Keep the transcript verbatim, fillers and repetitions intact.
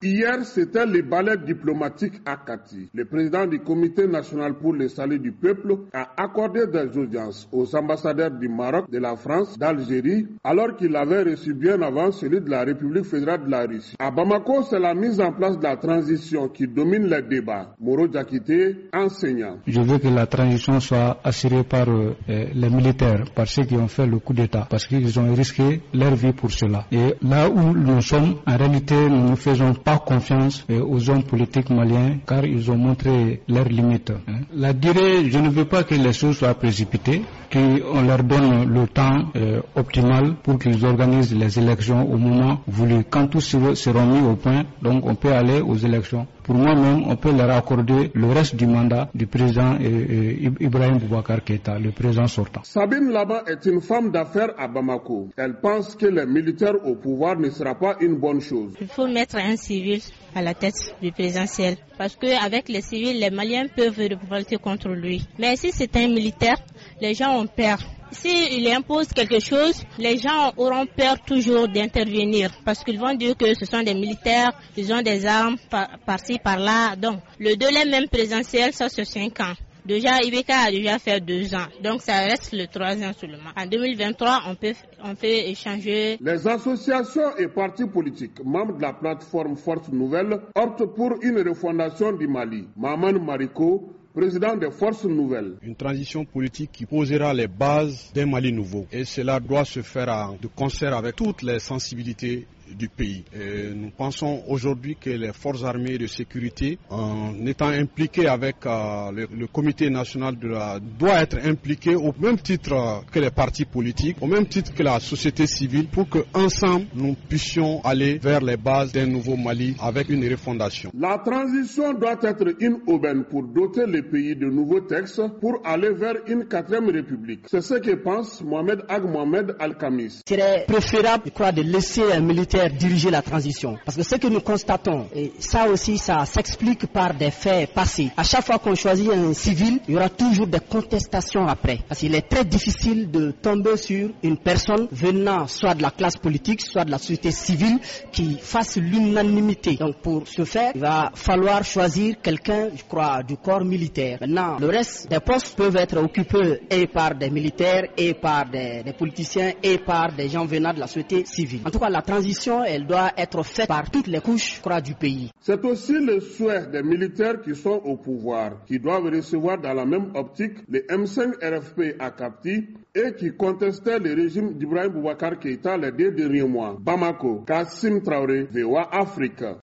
Hier, c'était le ballet diplomatique à Kati. Le président du Comité national pour le salut du peuple a accordé des audiences aux ambassadeurs du Maroc, de la France, d'Algérie, alors qu'il avait reçu bien avant celui de la République fédérale de la Russie. À Bamako, c'est la mise en place de la transition qui domine les débats. Moro Diakité, enseignant. Je veux que la transition soit assurée par euh, les militaires, par ceux qui ont fait le coup d'État, parce qu'ils ont risqué leur vie pour cela. Et là où nous sommes, en réalité, nous ne faisons pas confiance euh, aux hommes politiques maliens, car ils ont montré leurs limites. Hein. La durée, je ne veux pas que les choses soient précipitées, qu'on leur donne le temps euh, optimal pour qu'ils organisent les élections au moment voulu. Quand tous seront mis au point, donc on peut aller aux élections. Pour moi-même, on peut leur accorder le reste du mandat du président euh, euh, Ibrahim Boubacar Keïta, le président sortant. Sabine Laba est une femme d'affaires à Bamako. Elle pense que les militaires au pouvoir ne sera pas une bonne chose. Il faut mettre un civil à la tête du présidentiel, parce qu'avec les civils, les Maliens peuvent révolter contre lui. Mais si c'est un militaire, les gens ont peur. S'il impose quelque chose, les gens auront peur toujours d'intervenir, parce qu'ils vont dire que ce sont des militaires, ils ont des armes par, par-ci, par-là. Donc, le délai même présidentiel, ça c'est cinq ans. Déjà, Ibeka a déjà fait deux ans, donc ça reste le trois ans seulement. En deux mille vingt-trois, on peut, on peut échanger. Les associations et partis politiques membres de la plateforme Force Nouvelle optent pour une refondation du Mali. Maman Mariko, président des Forces Nouvelles. Une transition politique qui posera les bases d'un Mali nouveau. Et cela doit se faire de concert avec toutes les sensibilités du pays. Et nous pensons aujourd'hui que les forces armées de sécurité, en étant impliquées avec euh, le, le comité national de la, doit être impliquées au même titre euh, que les partis politiques, au même titre que la société civile, pour que ensemble nous puissions aller vers les bases d'un nouveau Mali avec une refondation. La transition doit être une aubaine pour doter le pays de nouveaux textes pour aller vers une quatrième république. C'est ce que pense Mohamed Ag Mohamed Al-Khamis. Il serait préférable, je crois, de laisser un militaire diriger la transition. Parce que ce que nous constatons, et ça aussi, ça s'explique par des faits passés. À chaque fois qu'on choisit un civil, il y aura toujours des contestations après. Parce qu'il est très difficile de tomber sur une personne venant soit de la classe politique, soit de la société civile, qui fasse l'unanimité. Donc pour ce faire, il va falloir choisir quelqu'un, je crois, du corps militaire. Maintenant, le reste des postes peuvent être occupés et par des militaires, et par des, des politiciens, et par des gens venant de la société civile. En tout cas, la transition, elle doit être faite par toutes les couches, je crois, du pays. C'est aussi le souhait des militaires qui sont au pouvoir, qui doivent recevoir dans la même optique les M cinq R F P à Kapti et qui contestaient le régime d'Ibrahim Boubacar Keïta les deux derniers mois. Bamako, Kassim Traoré, V O A Afrique.